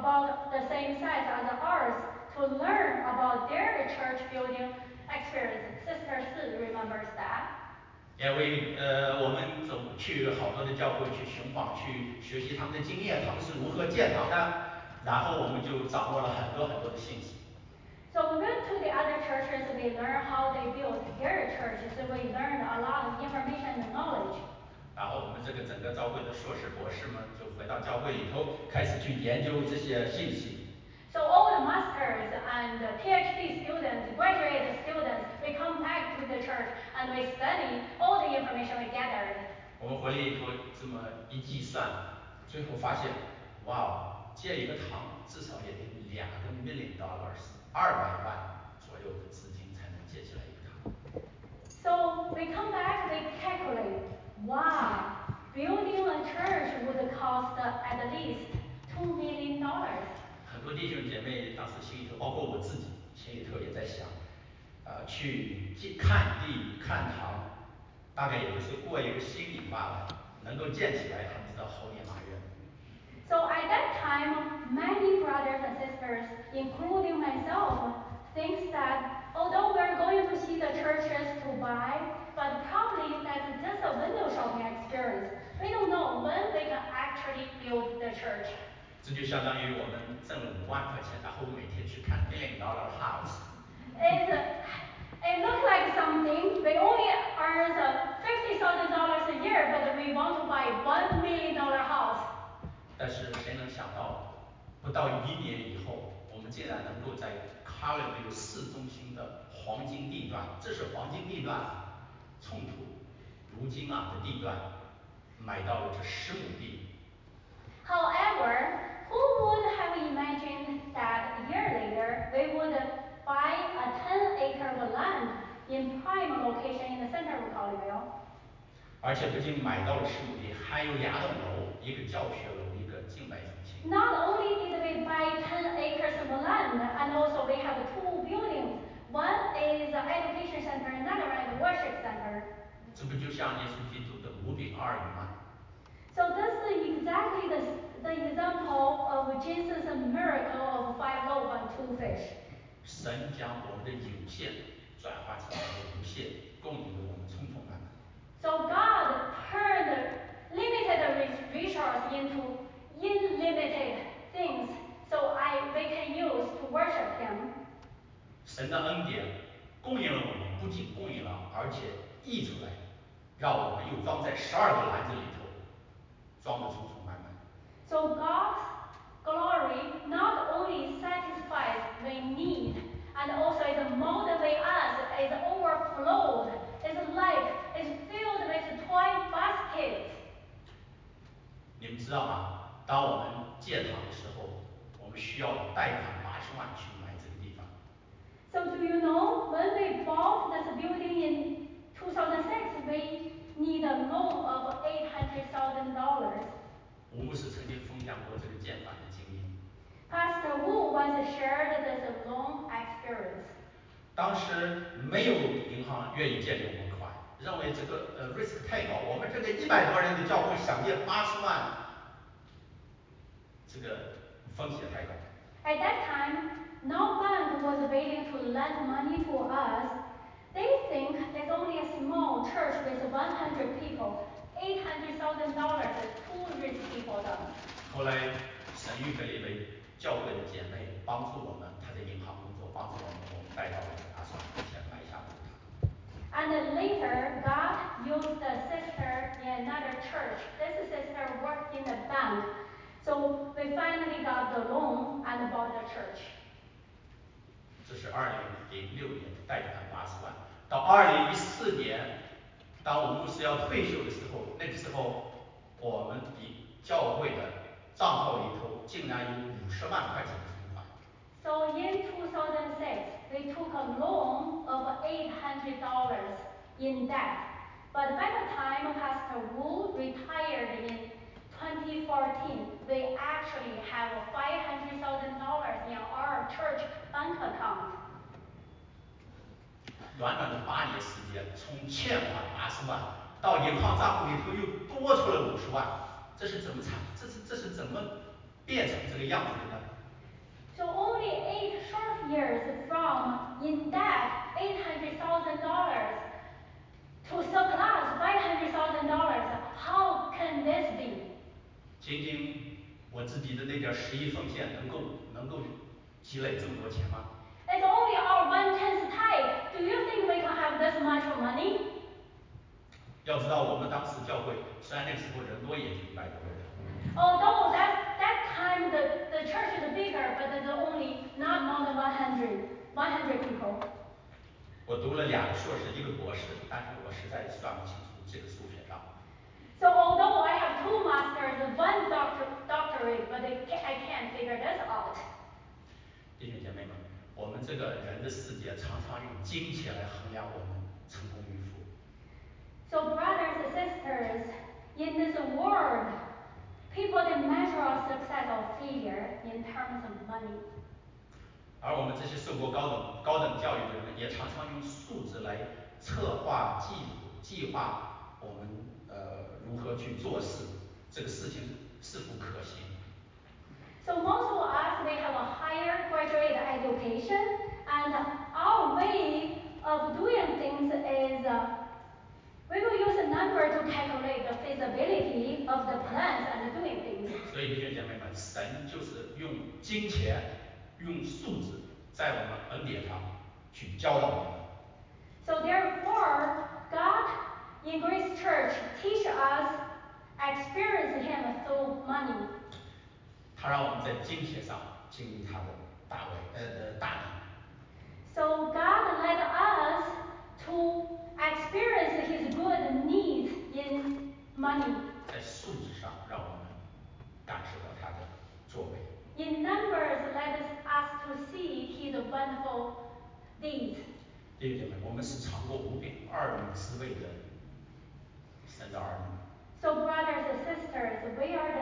about the same size as ours to learn about their church building experience. Sister Su remembers that. 因为我们走去好多的教会去寻访，去学习他们的经验，他们是如何建堂的，然后我们就掌握了很多很多的信息。 So we went to the other churches, we learned how they built their churches, so we learned a lot of information and knowledge. 然后我们这个整个教会的硕士博士们就回到教会里头，开始去研究这些信息。 So all the masters and PhD students, graduate students, we come back to the church and we study all the information we gathered. 我们回来以后这么一计算，最后发现，哇，建一个堂至少也得$2 million，$200万左右的资金才能建起来一个堂。 So we come back, we calculate, wow, building a church would cost at least $2 million. 很多弟兄姐妹当时心里头，包括我自己心里头也在想，去看地看堂，大概也就是过一个心瘾罢了，能够建起来，他们知道猴年马月。 So at that time, many brothers and sisters, including myself, thinks that although we're going to see the churches to buy, but probably that's just a window shopping experience. We don't know when we can actually build the church. 这就相当于我们挣了5万块钱，然后每天去看$1 million house。 It looks like something. We only earn $50,000 a year, but we want to buy $1 million house. 但是谁能想到，不到1年以后，我们竟然能够在 Carlsbad 市中心的黄金地段，这是黄金地段，寸土如金的地段，买到了这10亩地。 However, who would have imagined that a year later we would buy a 10-acre of land in prime location in the center of Colleyville? 而且不仅买到了10亩地，还有2栋楼，一个教学楼，一个敬拜中心。 Not only did we buy 10 acres of land, and also we have 2 buildings. One is an education center, another one is a worship center. 这不就像耶稣基督的5饼2鱼吗？ So this is exactly the example of Jesus' miracle of 5 loaves and 2 fish. 神将我们的有限转化成为无限，供应了我们充充满满。 So God turned limited resource into unlimited things, so we can use to worship Him. 神的恩典供应了我们，不仅供应了，而且溢出来，让我们又装在12个篮子里头，装得充充满满。 So God's glory not only satisfies the need, and also is motivate us, is overflowed, is filled with toy baskets. 你们知道吗？当我们建堂的时候，我们需要贷款80万去买这个地方。 So do you know when we bought this building in 2006, we need a loan of $800,000. 吴牧师曾经分享过这个建房的经历。 Pastor Wu once shared this loan experience. 当时没有银行愿意借给我们款，认为这个risk 太高，我们这个100多人的教会想借80万，这个风险太高。 At that time, no bank was willing to lend money to us. They think it's only a small church with 100 people. $800,000 is too risky for them. 后来神预备了一位教会的姐妹帮助我们，她在银行工作，帮助我们贷到了80万块钱买下这个堂。 And then later, God used a sister in another church. This sister worked in a bank. So we finally got the loan and bought the church. 这是2006年贷款80万，到2014年，当我牧师要退休的时候，那个时候我们比教会的账号里头竟然有50万块钱的存款。 So in 2006, we took a loan of $800 in debt. But by the time Pastor Wu retired in 2014, we actually have $500,000 in our church bank account. 短短的8年时间，从欠款80万到银行账户里头又多出了50万，这是怎么这是怎么变成这个样子的呢？ years from in debt $800,000 to surplus $500,000. How can this be? 仅仅我自己的那点11奉献能够积累这么多钱吗？ It's only our 1/10 tithe. Do you think we can have this much money? 要知道我们当时教会虽然那个时候人多，也就100多个人。 Although that time the church is bigger, but it's only not more than 100 people. 我读了2个硕士，1个博士，但是我实在算不清楚这个数学账。 So although I have 2 masters, 1 doctorate, but I can't figure this out. 弟兄姐妹们，我们这个人的世界常常用金钱来衡量我们成功与否。 So brothers and sisters, in this world, people they measure our success or failure in terms of money. 而我们这些受过高等教育的人，也常常用数字来策划、计划我们如何去做事，这个事情是否可行。 So most of us, we have a higher graduate education, and our way of doing things is we will use a number to calculate the feasibility of the plans and doing things. 所以弟兄姐妹们，神就是用金钱、用数字，在我们恩典上去教导我们。 So therefore, God in Grace Church teach us, experience Him through money. 他让我们在金钱上经历他的大能。 So God led us to experience His good needs in money. 在数字上让我们感受到他的作为。 In numbers, led us to see His wonderful deeds. 弟兄姐妹，我们是尝过无饼二鱼滋味的神的儿女。 So brothers and sisters, we are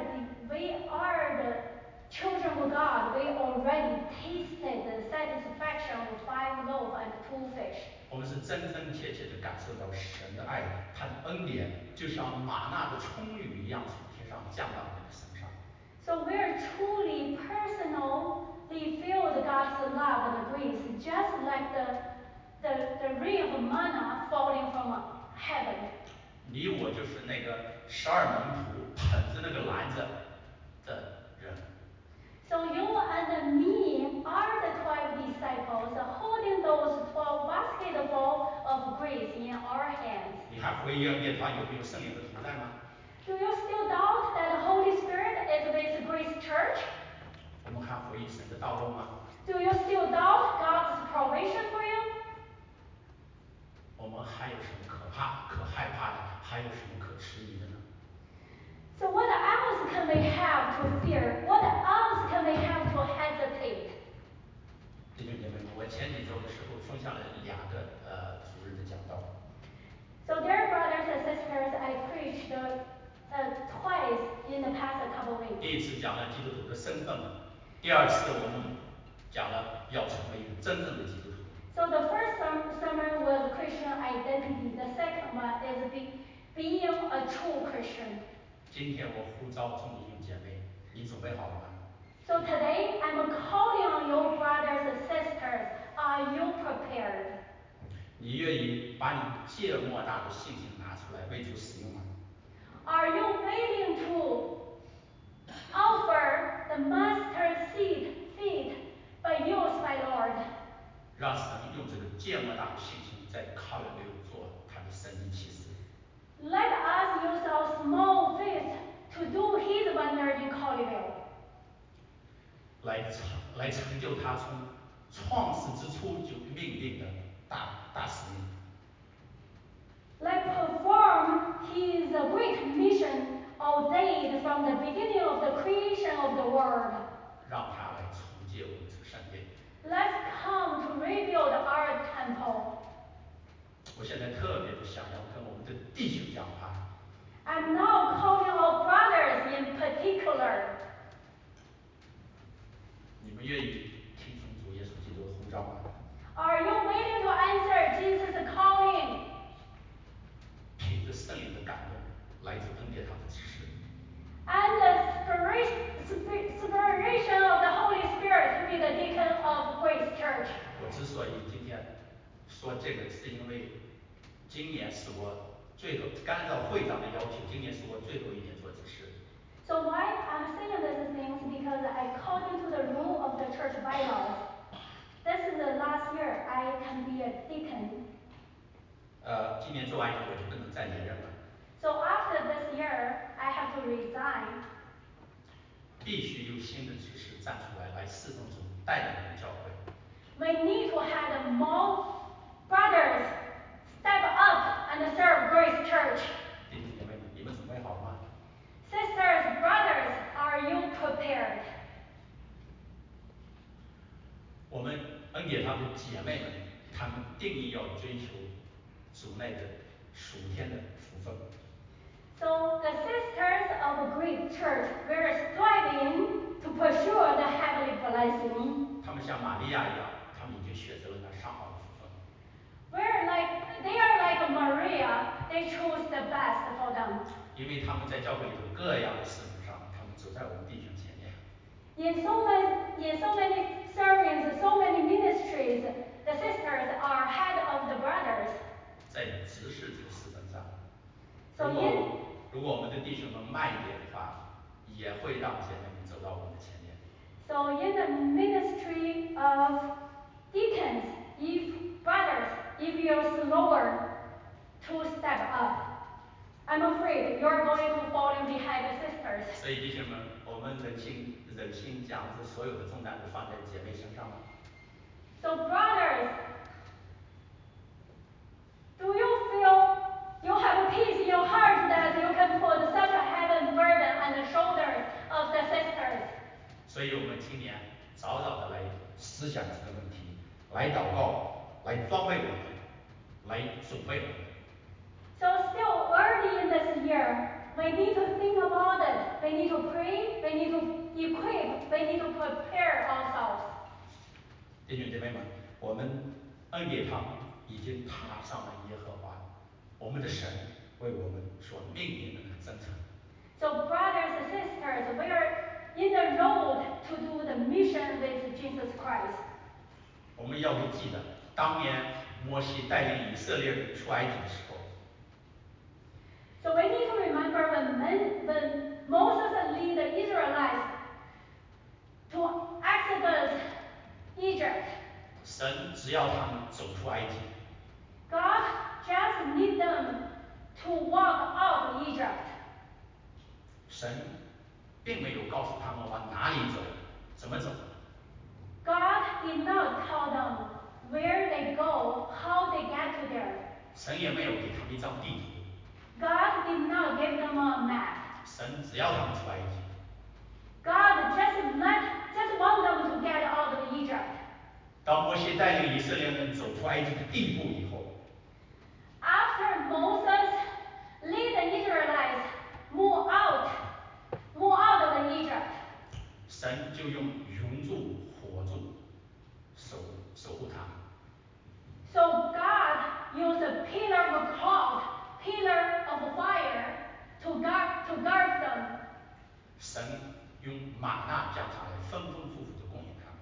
the children of God. We already tasted the satisfaction of 5 loaves and 2 fish. 我们是真真切切地感受到神的爱，他的恩典就像玛纳的充裕一样，从天上降到我们的身上。 So we are truly personally filled God's love and grace, just like the rain of manna falling from heaven. 你我就是那个12门徒捧着那个篮子的人。 So you and me are the 12 disciples holding those 12 basketful of grace in our hands. 你还怀疑恩典堂有没有圣灵的同在吗？ Do you still doubt that the Holy Spirit is with Grace Church? 我们还怀疑神的道路吗？ Do you still doubt God's provision for you? 我们还有什么可害怕的？还有什么可迟疑的呢？ So what else can we have to fear? What else can we have to hesitate? 弟兄姐妹们，我前几周的时候分享了2个主日的讲道。 So dear brothers and sisters, I preached twice in the past couple weeks. 第一次讲了基督徒的身份，第二次我们讲了要成为一个真正的基督徒。 So the first sermon was Christian identity. The second one is being a true Christian. 今天我呼召众弟兄姐妹，你准备好了吗？ So today I'm calling on you, brothers and sisters. Are you prepared? 你愿意把你芥末大的信心拿出来为主使用吗？ Are you willing to offer the mustard seed by used by Lord? 让神用这个芥末大的信心在卡尔六做他的神迹奇事。 Let us use our small faith to do His wonder in Colleyville. 来成就他从创始之初就命定的大使命。 Let perform His great mission ordained from the beginning of the creation of the world. 让他来重建我们这个圣殿。 Let's come to rebuild our temple. 我现在特别的想要跟我们的弟兄讲话。 I'm now calling our brothers in particular. 你们愿意听从主耶稣基督的呼召吗？ Are you willing to answer Jesus' calling? 凭着圣灵的感动，来自恩典堂的指示。 And the inspiration of the Holy Spirit to be the deacon of Grace Church. So why I'm saying these things? Because according to the rule of the church bylaws, this is the last year I can be a deacon. 今年做完以后我就不能再连任了。 So after this year, I have to resign. 必须有新的执事站出来侍奉主，带领我们教会。 We need to have more brothers step up and serve Grace Church. 弟兄姐妹们，你们准备好了吗？ Sisters, brothers, are you prepared? 我们恩典堂的姐妹们，她们定义要追求主内的属天的福分。 So the sisters of Grace Church were striving to pursue the heavenly blessing. 她们像玛利亚一样，她们已经选择了那上好的福分。 They are like Maria. They choose the best for them. 因为他们在教会里头各样的侍奉上，他们走在我们弟兄前面。 In so many sermons, so many ministries, the sisters are head of the brothers. 在执事这个侍奉上， So 如果我们的弟兄们慢一点的话，也会让姐妹们走到我们的前面。 So in the ministry of deacons, if you're slower to step up, I'm afraid you're going to fall behind the sisters. 所以弟兄们，我们忍心将这所有的重担都放在姐妹身上吗？ So brothers, do you feel you have a peace in your heart that you can put such a heavy burden on the shoulders of the sisters? 所以我们今年早的来思想这个问题，来祷告，来装备我们，来准备我们。 So still early in this year, we need to think about it. We need to pray. We need to equip. We need to prepare ourselves. 弟兄姐妹们，我们恩典堂已经踏上了耶和华，我们的神为我们所命令的那个征程。 So brothers and sisters, we are in the road to do the mission with Jesus Christ. 我们要记得，当年摩西带领以色列人出埃及的时候， So we need to remember when Moses led the Israelites to Exodus Egypt. 神只要他们走出埃及， God just need them to walk out Egypt. 神并没有告诉他们往哪里走，怎么走。 God did not tell them where they go, how they get to there. 神也没有给他们一张地图。 God did not give them a map. 神只要他们出埃及。 God just want them to get out of Egypt. 当摩西带领以色列人走出埃及的地步以后， After Moses led the Israelites move out of Egypt, 神就用云柱、火柱守护他们。 so God used a pillar of cloud, pillar of fire to guard them. 神用玛纳降下来，丰丰富富的供应他们。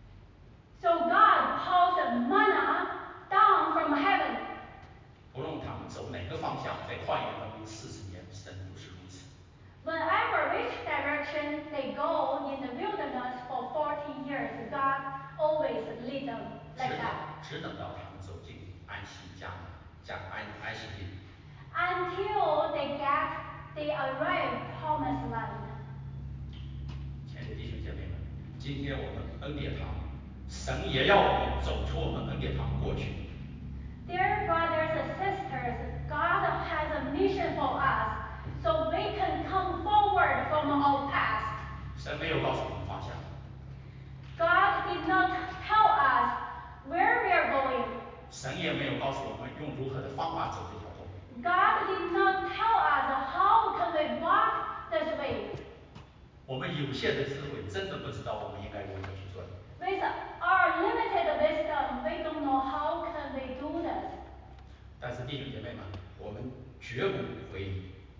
So God pours manna down from heaven. 不论他们走哪个方向，在旷野当中40年，神都是如此。 Whenever which direction they go in the wilderness for 40 years, God always lead them like that. 只等到他们走进安息安息地。 Until they arrive promised land. 亲爱的弟兄姐妹们，今天我们恩典堂，神也要我们走出我们恩典堂的过去。 Dear brothers and sisters, God has a mission for us, so we can come forward from our past. 神没有告诉我们方向， God did not tell us where we are going. 神也没有告诉我们用如何的方法走这条路。 God did not tell us how can we walk this way. 我们有限的智慧，真的不知道我们应该如何去做。 With our limited wisdom, we don't know how can we do this. 但是弟兄姐妹们，我们绝不回离。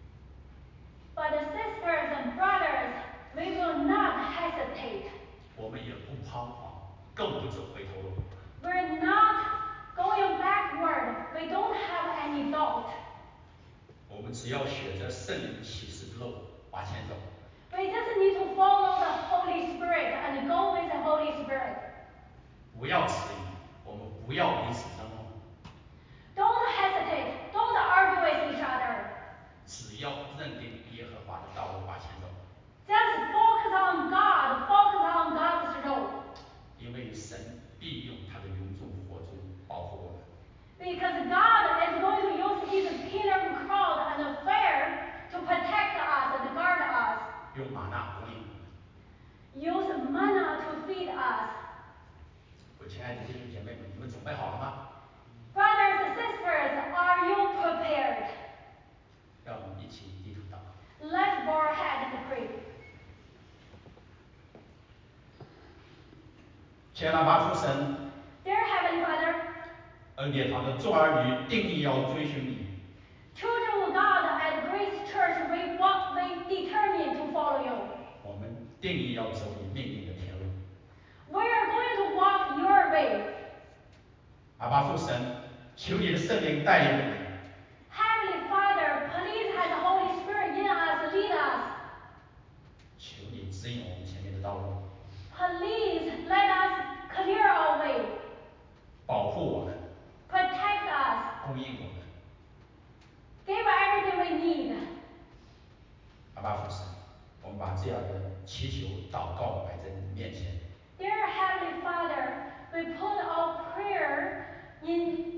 But sisters and brothers, we will not hesitate. 我们也不彷徨，更不走回头路。 We're not going backward. We don't have any doubt. 我们只要选择圣灵启示的路往前走。 We just need to follow the Holy Spirit and go with the Holy Spirit. 不要迟疑，我们不要彼此争论， Don't hesitate. Don't argue with each other. 只要认定耶和华的道路往前走， Just focus on God. Focus on God's road. 因为神必用他的云柱火柱保护我们。 Because God is going to use His pillar of cloud and fire to protect us and guard us. 用玛纳供应我们。 Use manna to feed us. 我亲爱的弟兄姐妹们，你们准备好了吗？ Brothers and sisters, are you prepared? 让我们一起低头祷告。 Let's bow our head and pray. 亲爱的阿父神， Dear Heavenly Father, 恩典堂的众儿女定义要追寻你， children of God at Grace Church, we determine to follow you. 我们定义要走你命令的天路。 We are going to walk your way. 阿爸父神，求你的圣灵带领我们， Heavenly Father, please have the Holy Spirit in us, lead us. 求你指引我们前面的道路， Please let us clear our way. 保护我们， Protect us. 供应我们。 Give everything we need. 阿爸父神，我们把这样的祈求祷告摆在你面前， Dear Heavenly Father, we put our prayer in